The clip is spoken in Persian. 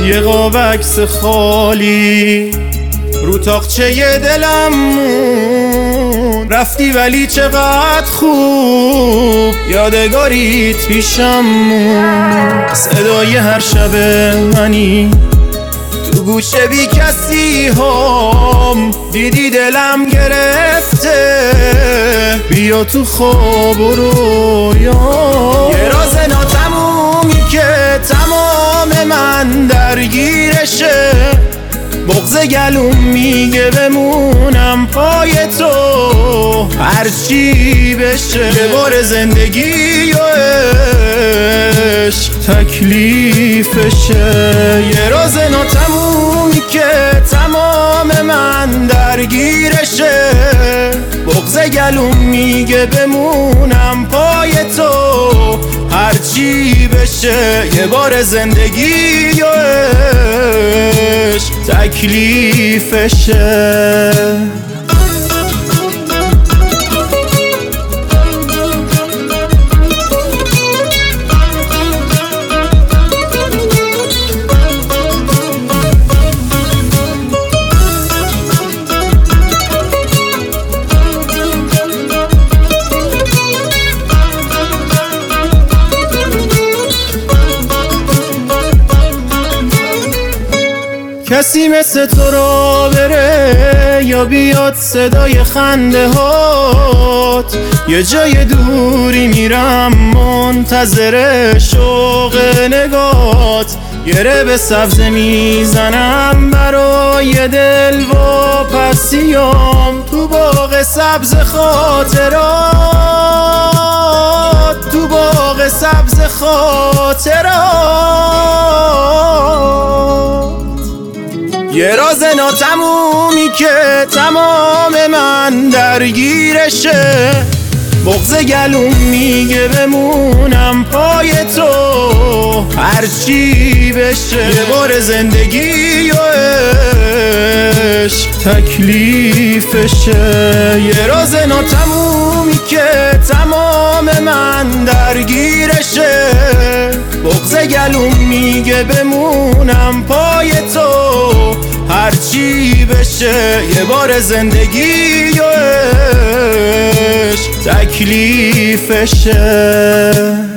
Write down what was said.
یه قاب عکس خالی رو تاقچه دلم مون. رفتی ولی چقدر خوب یادگاریت پیشم مون. صدای هر شب منی تو گوشه بی کسی هم، دیدی دلم گرفته بیا تو خواب و رویا. یه راز ناتمومی که تمام من درگیرشه، بغض گلوم میگه بمونم پای تو هرچی بشه. یه بار زندگی و عشق تکلیفشه. یه راز ناتمومی که تمام من درگیرشه، بغض گلوم میگه بمونم پای تو هرچی بشه. یه بار زندگی و عشق تکلیفشه. کسی مثل تو را بره یا بیاد صدای خنده هات، یه جای دوری میرم منتظر شوق نگات. گره به سبز میزنم برای دل و پسیام تو باغ سبز خاطرات، تو باغ سبز خاطرات. یه راز ناتمومی که تمام من درگیرشه، بغض گلوم میگه بمونم پای تو هرچی بشه. یه بار زندگی و عشق تکلیفشه. یه راز ناتمومی که تمام من درگیرشه، بغض گلوم میگه بمونم پای تو هرچی بشه. یه بار زندگی و عشق تکلیفشه.